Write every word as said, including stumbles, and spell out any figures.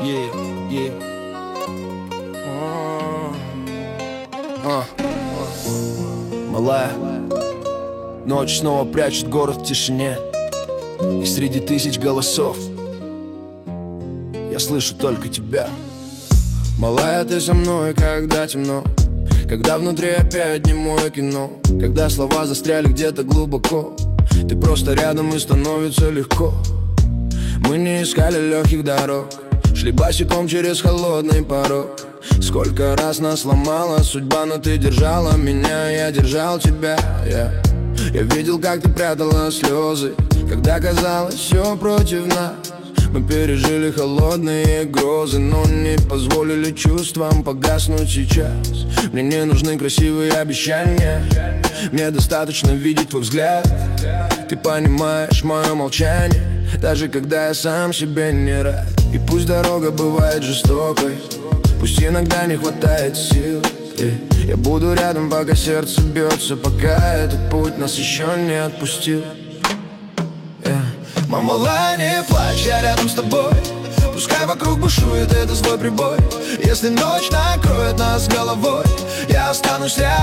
Yeah, yeah. А, а. Малая, ночь снова прячет город в тишине, и среди тысяч голосов я слышу только тебя. Малая, ты со мной, когда темно, когда внутри опять немое кино, когда слова застряли где-то глубоко. Ты просто рядом и становится легко. Мы не искали легких дорог, шли босиком через холодный порог. Сколько раз нас сломала судьба, но ты держала меня, я держал тебя. yeah. Я видел, как ты прятала слезы, когда казалось все против нас. Мы пережили холодные грозы, но не позволили чувствам погаснуть сейчас. Мне не нужны красивые обещания, мне достаточно видеть твой взгляд. Ты понимаешь мое молчание, даже когда я сам себе не рад. И пусть дорога бывает жестокой, пусть иногда не хватает сил, yeah. Я буду рядом, пока сердце бьется, пока этот путь нас еще не отпустил. yeah. Мама, малая, не плачь, я рядом с тобой. Пускай вокруг бушует этот злой прибой, если ночь накроет нас головой, я останусь рядом.